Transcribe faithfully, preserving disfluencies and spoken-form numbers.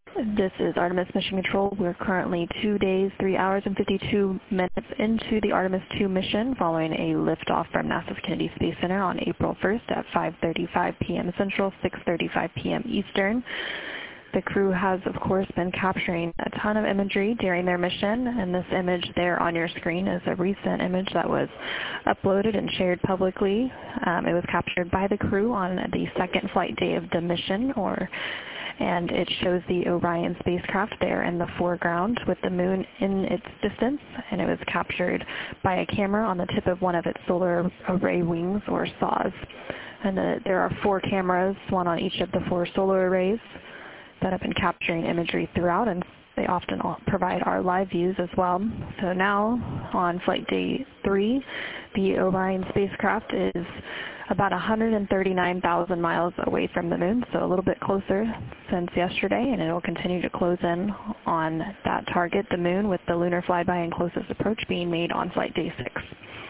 This is Artemis Mission Control. We're currently two days, three hours, and fifty-two minutes into the Artemis two mission following a liftoff from NASA's Kennedy Space Center on April first at five thirty-five p m Central, six thirty-five p m Eastern. The crew has, of course, been capturing a ton of imagery during their mission, and this image there on your screen is a recent image that was uploaded and shared publicly. Um, it was captured by the crew on the second flight day of the mission, or and it shows the Orion spacecraft there in the foreground with the moon in its distance, and it was captured by a camera on the tip of one of its solar array wings, or S A Ws. And uh, there are four cameras, one on each of the four solar arrays, that have been capturing imagery throughout, and they often provide our live views as well. So now, on flight day three, the Orion spacecraft is about one hundred thirty-nine thousand miles away from the moon, so a little bit closer since yesterday, and it will continue to close in on that target, the moon, with the lunar flyby and closest approach being made on flight day six.